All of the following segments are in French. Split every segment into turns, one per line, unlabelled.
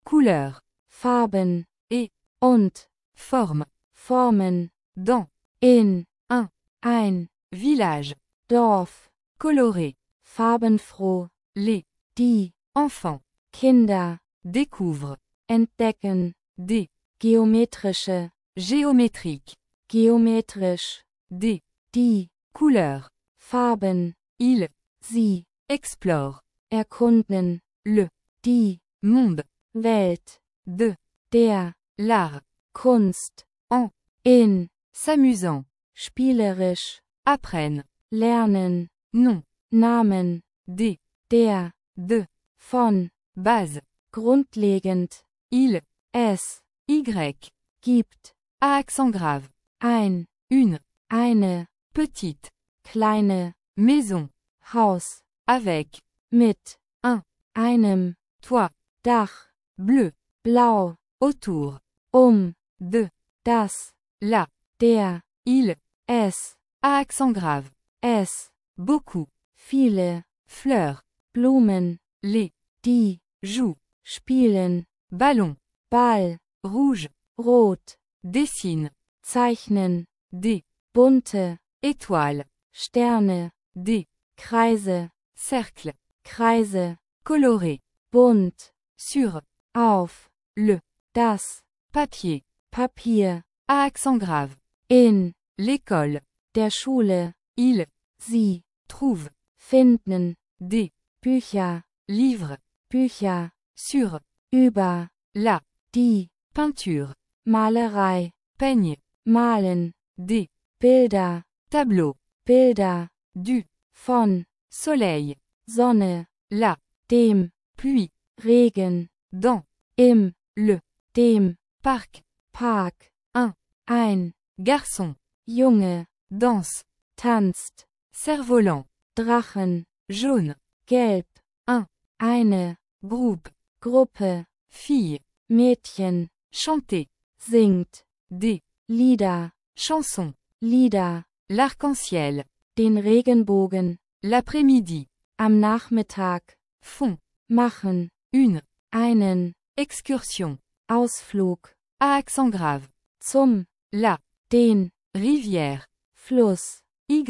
couleur,
Farben,
et,
und,
forme,
Formen,
dans,
in,
ein, village,
Dorf,
coloré,
farbenfroh,
les,
die,
enfants,
Kinder,
découvrent,
entdecken,
des,
geometrische,
géométriques,
geometrisch,
des,
die,
couleurs,
Farben,
ils,
sie,
explorent,
erkunden,
le,
die,
monde,
Welt,
de,
der,
l'art,
Kunst,
en,
in,
s'amusant,
spielerisch,
apprennent,
lernen,
non,
Namen,
des,
der,
de,
von,
base,
grundlegend,
il,
es,
y,
gibt,
à accent grave,
ein,
une,
eine,
petite,
kleine,
maison,
Haus,
avec,
mit, einem,
toit,
Dach,
bleu,
blau,
autour, de,
das,
la,
der,
il,
es,
à accent grave,
es,
beaucoup,
viele,
fleurs,
Blumen,
les,
die,
jouent,
spielen,
ballon,
Ball,
rouge,
rot,
dessine,
zeichnen,
des,
bunte,
étoiles,
Sterne,
des,
Kreise,
cercles,
Kreise,
colorés,
bunt,
sur,
auf,
le,
das,
papier,
Papier,
à accent grave,
in,
l'école,
der Schule,
il,
sie,
trouve,
finden,
des,
Bücher,
livres,
Bücher,
sur,
über,
la,
die,
peinture,
Malerei,
peigne,
malen,
des,
Bilder,
tableaux,
Bilder,
du,
von,
soleil,
Sonne,
la,
dem,
pluie,
Regen,
dans,
im,
le,
dem,
parc,
Park, ein,
garçon,
Junge,
danse,
tanzt,
cerf-volant,
Drachen,
jaune,
gelb, eine,
groupe,
Gruppe,
fille,
Mädchen,
chanter,
singt,
des,
Lieder,
chansons,
Lieder,
l'arc-en-ciel,
den Regenbogen,
l'après-midi,
am Nachmittag,
fond,
machen,
une,
einen,
excursion,
Ausflug,
à accent grave,
zum,
la,
den,
rivière,
Fluss,
y,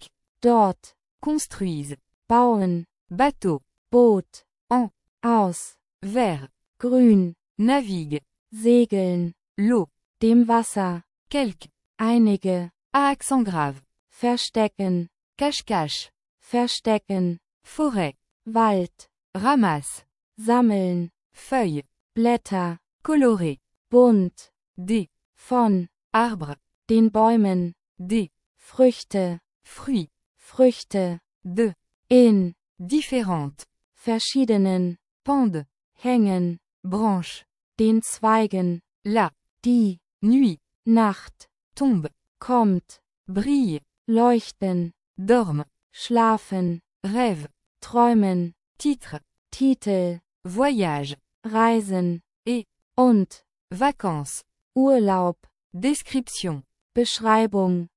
dort,
construisent,
bauen,
bateau,
Boot,
en,
aus,
vert,
grün,
navigue,
segeln,
l'eau,
dem Wasser,
quelque,
einige,
à accent grave,
verstecken,
cache-cache,
verstecken,
forêt,
Wald,
ramasse,
sammeln,
feuilles,
Blätter,
colorées,
bunt,
des,
von,
arbres,
den Bäumen,
des,
Früchte,
fruits,
Früchte,
de,
in,
différentes,
verschiedenen,
pendent,
hängen,
branches,
den Zweigen,
la,
die,
nuit,
Nacht,
tombe,
kommt,
brille,
leuchten,
dorme,
schlafen,
rêve,
träumen,
titre,
Titel,
voyage,
reisen,
et,
und,
vacances,
Urlaub,
description,
Beschreibung,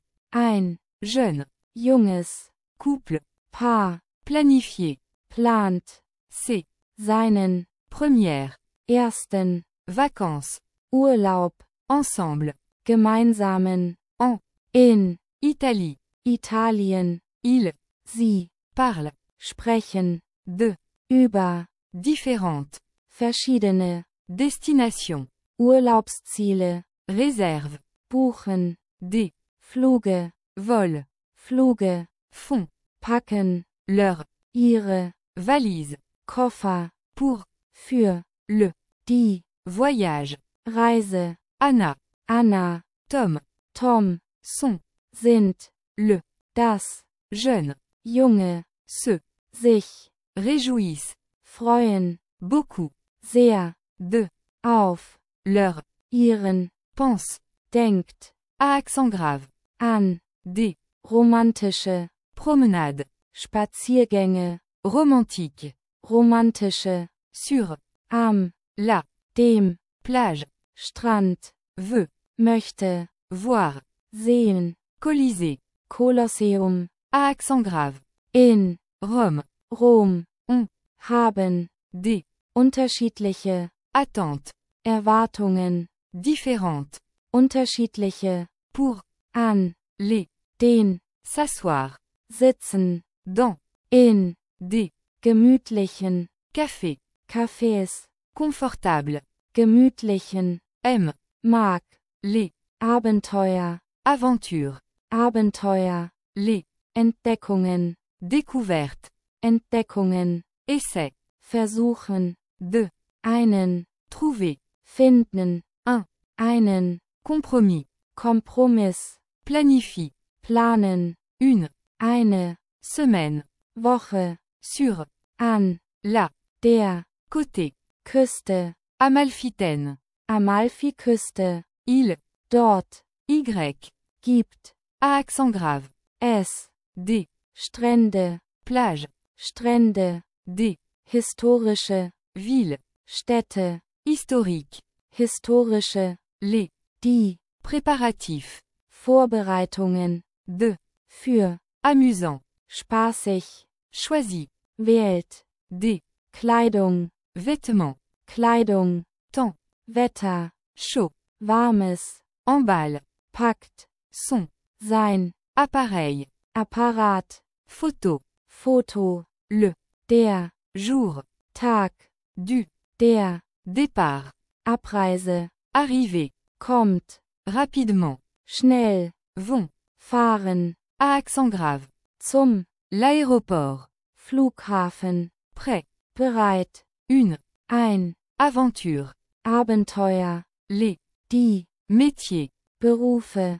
ein,
jeune,
junges,
couple,
Paar,
planifié,
plant,
c'est,
seinen,
première,
ersten,
vacances,
Urlaub,
ensemble,
gemeinsamen,
en,
in,
Italie,
Italien,
il,
sie,
parle,
sprechen,
de,
über,
différentes,
verschiedene,
destination,
Urlaubsziele,
réserve,
buchen,
des,
Fluge,
vol,
Fluge,
font,
packen,
leur,
ihre,
valise,
Koffer,
pour,
für,
le,
die,
voyage,
Reise,
Anna,
Anna,
Tom,
Tom,
sont,
sind,
le,
das,
jeune,
Junge,
se,
sich,
réjouissent,
freuen,
beaucoup,
sehr,
de,
auf,
leur,
ihren,
pense,
denkt,
à accent grave,
an,
des,
romantische,
promenade,
Spaziergänge,
romantique,
romantische,
sur,
am,
la,
dem,
plage,
Strand,
veut,
möchte,
voir,
sehen,
Colisée,
Kolosseum,
à accent grave,
in,
Rome,
Rom,
on,
haben,
des,
unterschiedliche,
attente,
Erwartungen,
différente,
unterschiedliche,
pour,
an,
les,
den,
s'asseoir,
sitzen,
dans,
in,
des,
gemütlichen,
café,
Cafés,
confortable,
gemütlichen,
aime,
mag,
les,
Abenteuer,
aventure,
Abenteuer,
les,
Entdeckungen,
découverte,
Entdeckungen,
essai,
versuchen,
de,
einen,
trouver,
finden,
un,
einen,
compromis,
Kompromiss,
planifie,
planen,
une,
eine,
semaine,
Woche,
sur,
an,
la,
der,
côté,
Küste,
Amalfitaine,
Amalfiküste,
il,
dort,
y,
gibt,
à accent grave,
es,
des,
Strände,
plage,
Strände,
des,
historische,
ville,
Städte,
historique,
historische,
les,
die,
préparatifs,
Vorbereitungen,
de,
für,
amusant,
spaßig,
choisi,
wählt,
des,
Kleidung,
vêtements,
Kleidung,
temps,
Wetter,
chaud,
warmes,
emballe,
packt,
son,
sein,
appareil,
Apparat,
photo,
Foto,
le,
der,
jour,
Tag,
du,
der,
départ,
Abreise,
arriver,
kommt,
rapidement,
schnell,
vont,
fahren,
à accent grave,
zum,
l'aéroport,
Flughafen,
prêt,
bereit,
une,
ein,
aventure,
Abenteuer,
les,
die,
métiers,
Berufe,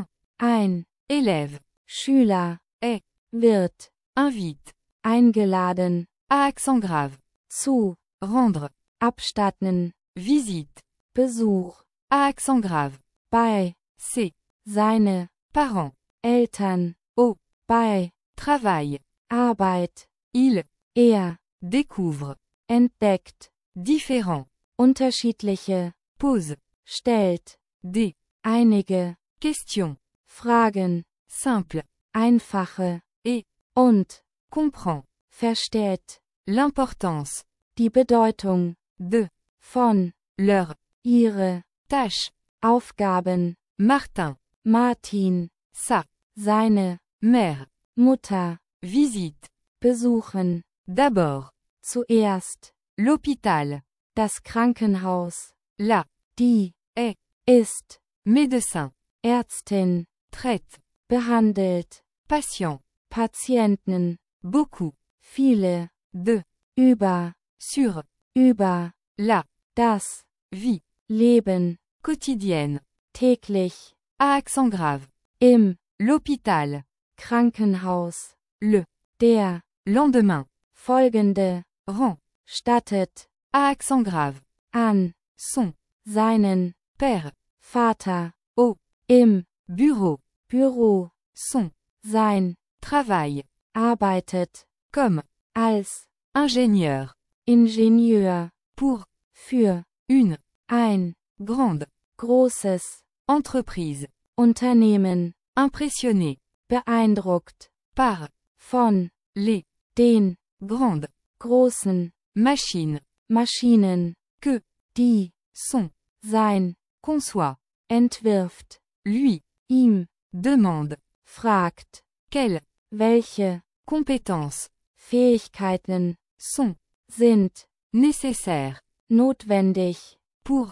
ein,
élève,
Schüler,
est,
wird,
invite,
eingeladen,
à accent grave,
zu,
rendre,
abstatten,
visite,
Besuch,
à accent grave,
bei,
c'est,
seine,
parents,
Eltern,
au,
bei,
travail,
Arbeit,
il,
er,
découvre,
entdeckt,
différent,
unterschiedliche,
pose,
stellt,
des,
einige,
questions,
Fragen,
simple,
einfache,
et,
und,
comprend,
versteht,
l'importance,
die Bedeutung,
de,
von,
leur,
ihre,
tâche,
Aufgaben,
Martin,
Martin,
sa,
seine,
mère,
Mutter,
visite,
besuchen,
d'abord,
zuerst,
l'hôpital,
das Krankenhaus,
la,
die,
est,
ist,
médecin,
Ärztin,
traite,
behandelt,
patient,
Patienten,
beaucoup,
viele,
de,
über,
sur,
über,
la,
das,
vie,
Leben,
quotidienne,
täglich,
à accent grave,
im,
l'hôpital,
Krankenhaus,
le,
der,
lendemain,
folgende,
rend,
stattet,
à accent grave,
an,
son,
seinen,
père,
Vater,
au,
im,
bureau,
Büro,
son,
sein,
travail,
arbeitet,
comme,
als,
ingénieur,
Ingenieur,
pour,
für,
une,
ein,
grande,
großes,
entreprise,
Unternehmen,
impressionné,
beeindruckt,
par,
von,
les,
den,
grandes,
großen,
machines,
Maschinen,
que,
die,
son,
sein,
conçoit,
entwirft,
lui,
ihm,
demande,
fragt,
quelles,
welche,
compétences,
Fähigkeiten,
sont,
sind,
nécessaires,
notwendig,
pour,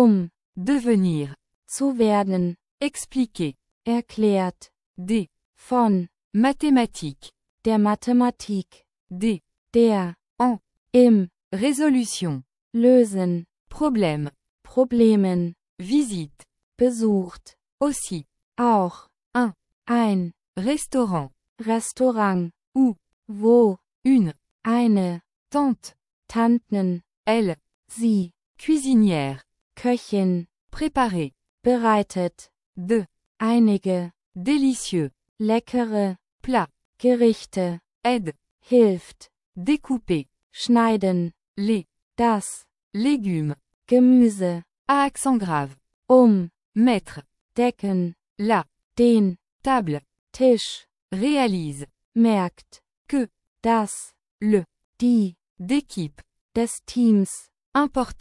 devenir, zu werden,
expliquer,
erklärt,
des,
von,
mathématiques,
der Mathematik,
des,
der,
en,
im,
résolution,
lösen,
problème,
Problemen,
visite,
besucht,
aussi,
auch, ein,
restaurant,
Restaurant,
ou,
wo,
une,
eine,
tante,
Tanten,
elle,
sie,
cuisinière,
Köchin,
préparer,
bereitet,
de,
einige,
délicieux,
leckere,
plat,
Gerichte,
aide,
hilft,
découper,
schneiden,
les,
das,
légumes,
Gemüse,
à accent grave, mettre,
decken,
la,
den,
table,
Tisch,
réalise,
merkt,
que,
das,
le,
die,
d'équipe,
des Teams,
important,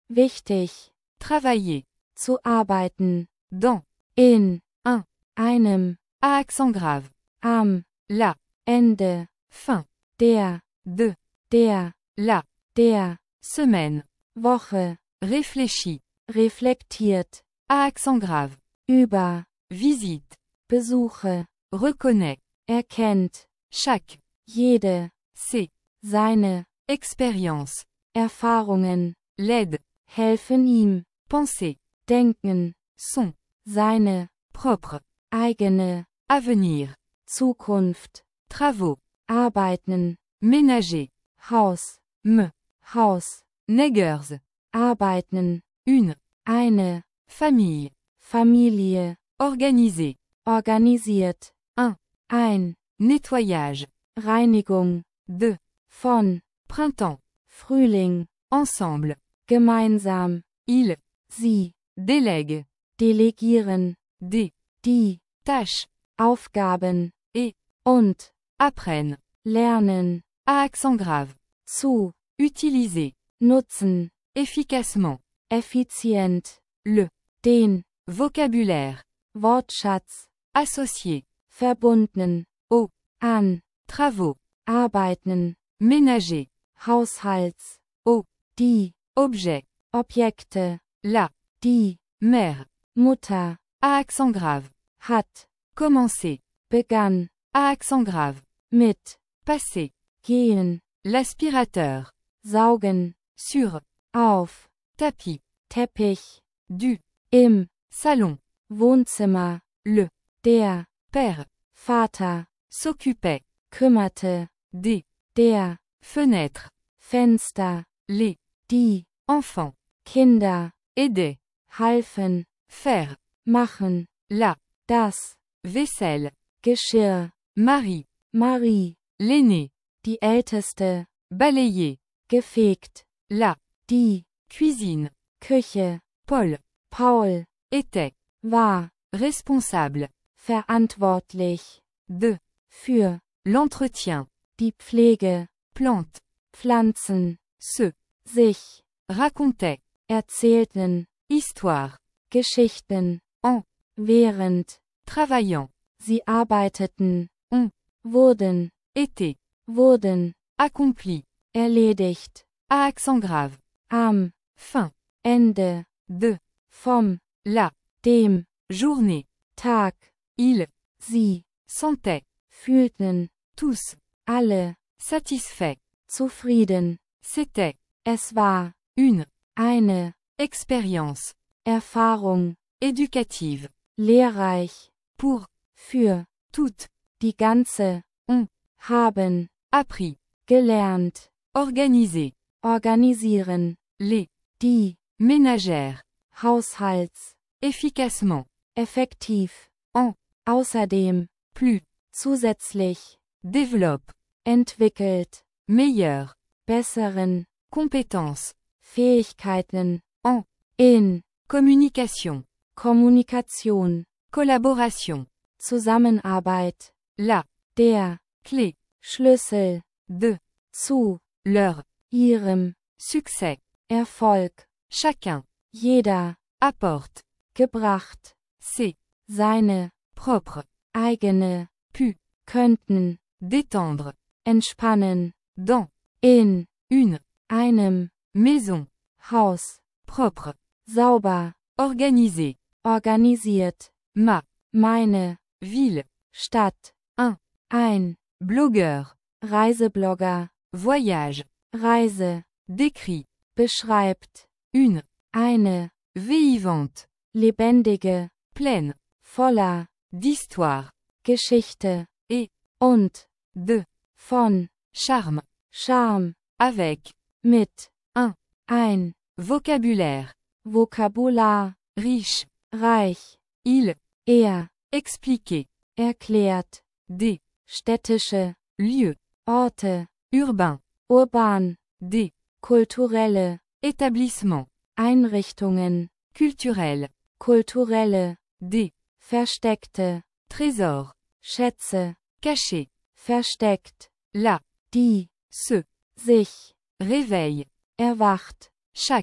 wichtig,
Travailler.
zu arbeiten,
Dans.
in,
Un.
einem,
À accent grave.
am,
La.
Ende,
Fin.
der,
De.
der,
La.
der,
Semaine.
Woche,
Réfléchis.
reflektiert,
À accent grave.
über,
Visite.
Besuche,
Reconnais.
erkennt,
Chaque.
jede,
C'est.
seine,
Expérience.
Erfahrungen,
L'aide.
helfen ihm,
Penser.
denken,
Son.
seine,
Propre.
eigene,
Avenir.
Zukunft,
Travaux.
arbeiten,
Ménager.
Haus,
Me.
Haus,
Neggers.
arbeiten,
Une.
eine,
Famille.
Familie,
Organiser.
organisiert,
Un.
ein,
Nettoyage.
Reinigung,
De.
von,
Printemps.
Frühling,
Ensemble.
gemeinsam,
Il.
sie,
Délègue.
delegieren,
Des.
die,
Tâches.
Aufgaben,
Et.
und,
Apprennent.
lernen,
À accent grave.
zu,
Utiliser.
nutzen,
Efficacement.
effizient,
Le.
den,
Vocabulaire.
Wortschatz,
Associé.
verbunden,
Au.
an,
Travaux.
arbeiten,
Ménager.
Haushalts,
Au.
die,
Objet.
Objekte,
La.
die,
Mère.
Mutter,
À accent grave.
hat,
Commencer.
begann,
À accent grave.
mit,
Passer.
gehen,
L'aspirateur.
saugen,
Sur.
auf,
Tapis.
Teppich,
Du.
im,
Salon.
Wohnzimmer,
Le.
der,
Père.
Vater,
S'occupait.
kümmerte,
Des.
der,
Fenêtres.
Fenster,
Les.
die,
Enfants.
Kinder,
Aider.
halfen,
Faire.
machen,
La.
das,
Vaisselle.
Geschirr,
Marie.
Marie,
L'aîné.
die Älteste,
Balayer.
gefegt,
La.
die,
Cuisine.
Küche,
Paul.
Paul,
Était.
war,
Responsable.
verantwortlich,
De.
für,
L'entretien.
die Pflege,
Plante.
Pflanzen,
Se.
sich,
Racontait.
erzählten,
Histoire.
Geschichten,
En.
während,
Travaillant.
sie arbeiteten,
On.
wurden,
Était.
wurden,
Accompli.
erledigt,
À accent grave.
am,
Fin.
Ende,
De.
vom,
La.
dem,
Journée.
Tag,
Il.
sie,
Sentait.
fühlten,
Tous.
alle,
Satisfait.
zufrieden,
C'était.
es war,
Une.
eine,
Expérience.
Erfahrung,
Éducative.
lehrreich,
Pour.
für,
Toutes.
die ganze,
On.
haben,
Appris.
gelernt,
Organiser.
organisieren,
Les.
die,
Ménagères.
Haushalts,
Efficacement.
effektiv,
En.
außerdem,
Plus.
zusätzlich,
Développe.
entwickelt,
Meilleur.
besseren,
Compétence.
Fähigkeiten,
En.
in,
Communication.
Kommunikation,
Collaboration.
Zusammenarbeit,
La.
der,
Clé.
Schlüssel,
De.
zu,
Leur.
ihrem,
Succès.
Erfolg,
Chacun.
jeder,
Apporte.
gebracht,
C'est.
seine,
Propre.
eigene,
Pu.
könnten,
Détendre.
entspannen,
Dans.
in,
Une.
einem,
Maison.
Haus,
Propre.
sauber,
Organisé.
organisiert,
Ma.
meine,
Ville.
Stadt,
Un.
ein,
Blogueur.
Reiseblogger,
Voyage.
Reise,
Décrit.
beschreibt,
Une.
eine,
Vivante.
lebendige,
Pleine.
voller,
D'histoire.
Geschichte,
Et.
und,
De.
von,
Charme.
Charme,
Avec.
mit,
Un.
ein,
Vocabulaire.
Vokabular,
Riche.
reich,
Il.
er,
Expliquer.
erklärt,
Des.
städtische,
Lieux.
Orte,
Urbain.
urban,
Des.
kulturelle,
Établissements.
Einrichtungen,
Culturels.
kulturelle,
Des.
versteckte,
Trésors.
Schätze,
Cachés.
versteckt,
La.
die,
Se.
sich,
Réveil.
erwacht,
Chaque.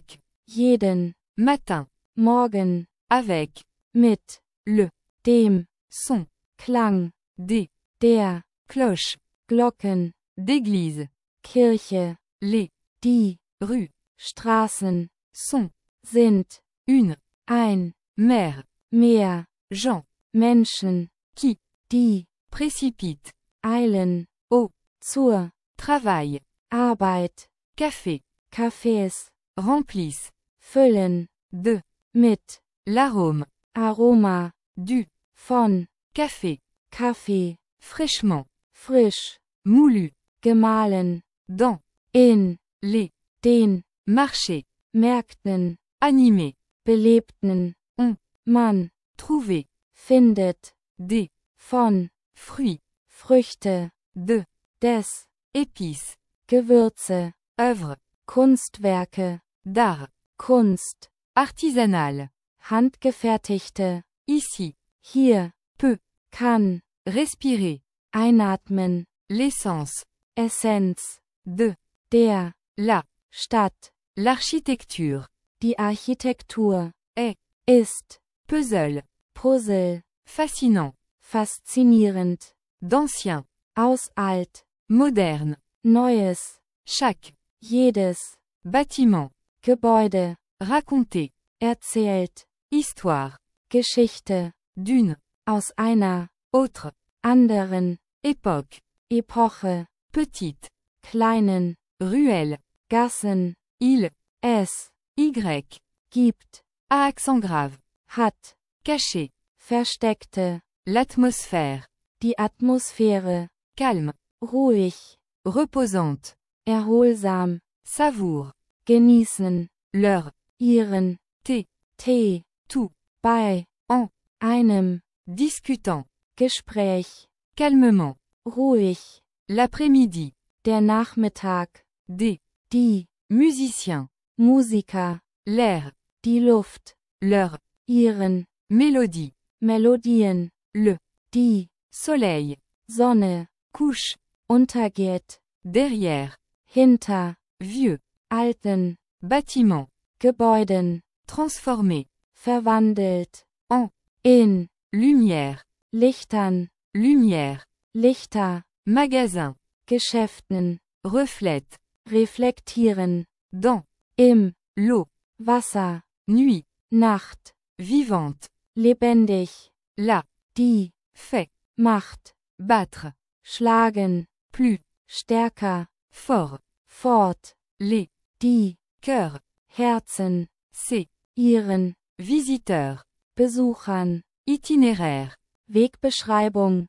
jeden,
matin,
morgen,
avec,
mit,
le,
dem,
son,
Klang,
des,
der,
cloches,
Glocken,
d'église,
Kirche,
les,
die,
rues,
Straßen,
sont,
sind,
une,
ein,
mer,
Meer,
gens,
Menschen,
qui,
die,
précipite,
eilen,
au,
zur,
travail,
Arbeit,
café,
Cafés,
remplissent,
füllen,
de,
mit,
l'arôme,
Aroma,
du,
von,
café,
Kaffee,
fraîchement,
frisch,
moulu,
gemahlen,
dans,
in,
les,
den,
marchés,
Märkten,
animés,
belebten,
On.
man,
trouver,
findet,
des,
von,
fruits,
Früchte,
de,
des,
épices,
Gewürze,
œuvres,
Kunstwerke,
d'art,
Kunst,
artisanal,
handgefertigte,
ici,
hier,
peu,
kann,
respirer,
einatmen,
l'essence,
Essenz,
de,
der,
la,
Stadt,
l'architecture,
die Architektur,
est,
ist,
puzzle,
Puzzle,
fascinant,
faszinierend,
d'ancien,
aus alt,
moderne,
Neues,
chaque,
jedes,
bâtiment,
Gebäude,
raconter,
erzählt,
histoire,
Geschichte,
d'une,
aus einer,
autre,
anderen,
époque,
Epoche,
petite,
kleinen,
ruelle,
Gassen,
il,
es,
y,
gibt,
à accent grave,
hat,
caché,
versteckte,
l'atmosphère,
die Atmosphäre,
calme,
ruhig,
reposante,
erholsam,
savoure,
genießen,
leur,
ihren,
thé,
Tee,
tout,
bei,
en,
einem,
discutant,
Gespräch,
calmement,
ruhig,
l'après-midi,
der Nachmittag,
des,
die,
musiciens,
Musiker,
l'air,
die Luft,
leur,
ihren,
mélodie,
Melodien,
le,
die,
soleil,
Sonne,
couche,
untergeht,
derrière,
hinter,
vieux,
alten,
bâtiment,
Gebäuden,
transformé,
verwandelt,
en,
in,
lumière,
Lichtern,
lumière,
Lichter,
magasin,
Geschäften,
reflète,
reflektieren,
dans,
im,
l'eau,
Wasser,
nuit,
Nacht,
vivante,
lebendig,
là,
die,
fait,
Macht,
battre,
schlagen,
plus,
stärker,
fort,
fort,
les,
die,
cœurs,
Herzen,
c'est,
ihren,
visiteurs,
Besuchern,
itinéraire,
Wegbeschreibung,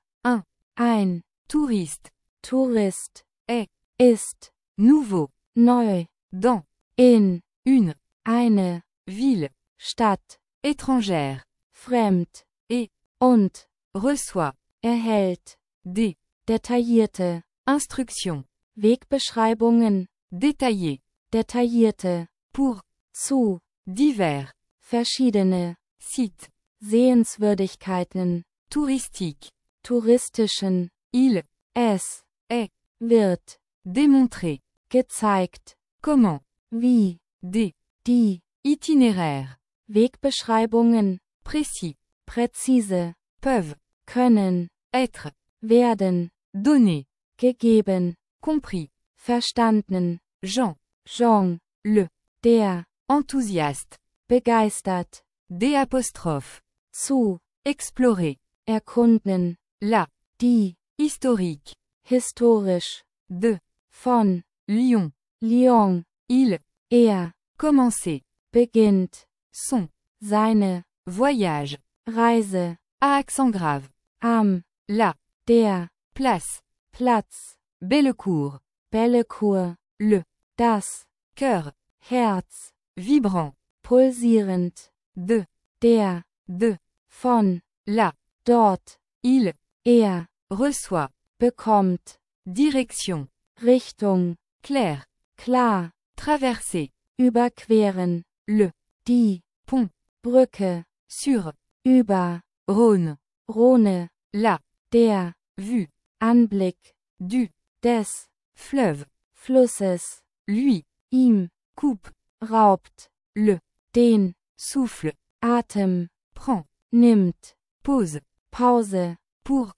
ein,
touriste,
Tourist,
est,
ist,
nouveau,
neu,
dans,
in,
une,
eine,
ville,
Stadt,
étrangère,
fremd,
et,
und,
reçoit,
erhält,
des,
detaillierte,
instructions,
Wegbeschreibungen,
détaillées,
detaillierte,
pour,
zu,
divers,
verschiedene,
sites,
Sehenswürdigkeiten,
touristiques,
touristischen,
il,
es,
est,
wird,
démontrer,
gezeigt,
comment,
wie,
des,
die,
itinéraires,
Wegbeschreibungen,
précis,
präzise,
peuvent,
können,
être,
werden,
donnés,
gegeben,
compris,
verstanden,
Jean,
Jean,
le,
der,
enthousiaste,
begeistert,
des apostrophes,
zu,
explorer,
erkunden,
la,
die,
historique,
historisch,
de,
von,
Lyon,
Lyon,
il, commencer,
beginnt,
son,
seine,
voyage,
Reise,
à accent grave,
am,
la,
der,
place,
Platz,
Bellecour,
Bellecour,
le,
das,
cœur,
Herz,
vibrant,
pulsierend,
de,
der,
de,
von,
la,
dort,
il, reçoit,
bekommt,
direction,
Richtung,
clair,
klar,
traverser,
überqueren,
le,
die,
pont,
Brücke,
sur,
über,
Rhône,
Rhone,
la,
der,
vue,
Anblick,
du,
des,
fleuve,
Flusses,
lui,
ihm,
coupe,
raubt,
le,
den,
souffle,
Atem,
prend,
nimmt,
pause,
Pause,
pour,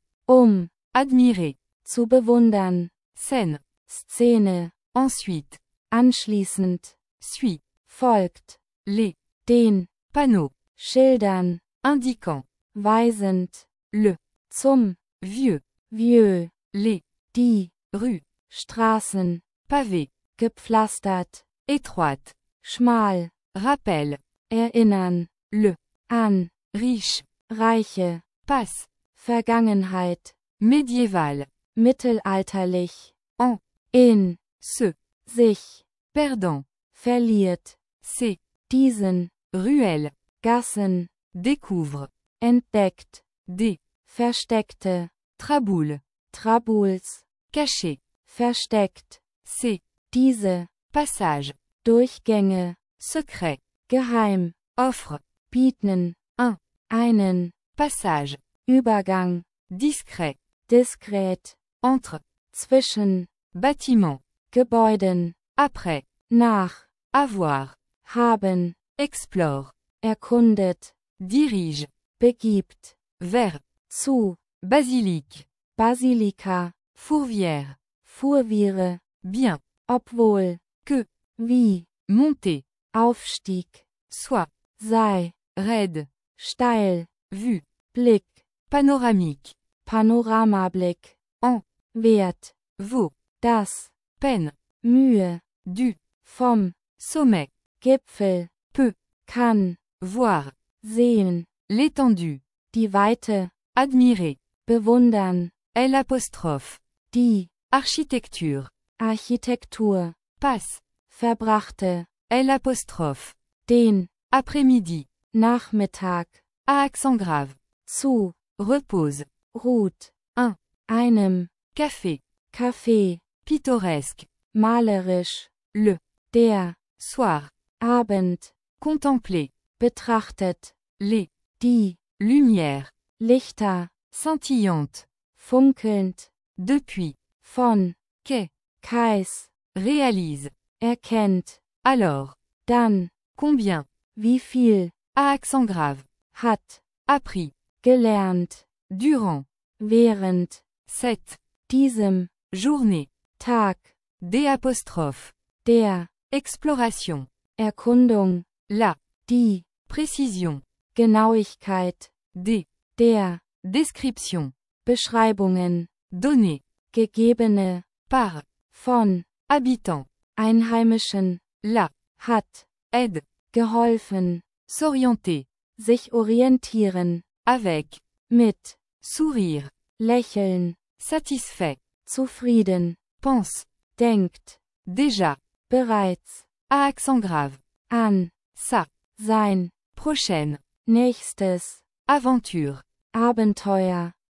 admirer, zu bewundern,
scène,
Szene,
ensuite,
anschließend,
suit,
folgt,
les,
den,
panneaux,
Schildern,
indiquant,
weisend,
le,
zum,
vieux,
vieux,
les,
die,
rues,
Straßen,
pavés,
gepflastert,
étroites,
schmal,
rappel,
erinnern,
le,
an,
riche,
reiche,
passe,
Vergangenheit,
médiéval,
mittelalterlich,
en,
in,
se,
sich,
perdant,
verliert,
c'est,
diesen,
ruelle,
Gassen,
découvre,
entdeckt,
des,
versteckte,
traboule,
Trabuls,
caché,
versteckt,
c'est,
diese,
passage,
Durchgänge,
secret,
geheim,
offre,
bieten,
un,
einen,
passage,
Übergang,
discret,
diskret,
entre,
zwischen,
bâtiment,
Gebäuden,
après,
nach,
avoir,
haben,
explore,
erkundet,
dirige,
begibt,
vers,
zu,
basilique,
Basilika,
fourvière,
Fuhrwiere,
bien,
obwohl,
que,
wie,
monter,
Aufstieg,
soit,
sei,
raide,
steil,
vue,
Blick,
panoramique,
Panoramablick,
en,
Wert,
vaut,
das,
peine,
Mühe,
du,
vom,
sommet,
Gipfel,
peut,
kann,
voir,
sehen,
l'étendue,
die Weite,
admirer,
bewundern,
l'apostrophe,
die,
architecture,
Architektur,
passe,
verbrachte,
l'apostrophe,
den,
après-midi,
Nachmittag,
à accent grave,
zu,
repose,
ruht,
un,
einem,
café,
Kaffee,
pittoresque,
malerisch,
le,
der,
soir,
Abend,
contempler,
betrachtet,
les,
die,
lumières,
Lichter,
scintillantes,
funkelnd,
depuis,
von,
quai,
Kais,
réalise,
erkennt,
alors,
dann,
combien,
wie viel,
à accent grave,
hat,
appris,
gelernt,
durant,
während,
cette,
diesem,
journée,
Tag,
des apostrophes,
der,
exploration,
Erkundung,
la,
die,
précision,
Genauigkeit,
des,
der,
description,
Beschreibungen,
données,
gegebene,
par,
von,
habitant,
Einheimischen,
la,
hat,
aide,
geholfen,
s'orienter,
sich orientieren,
avec,
mit,
sourire,
lächeln,
satisfait,
zufrieden,
pense,
denkt,
déjà,
bereits,
à accent grave,
an,
ça,
sein,
prochaine,
nächstes,
aventure,
Abenteuer,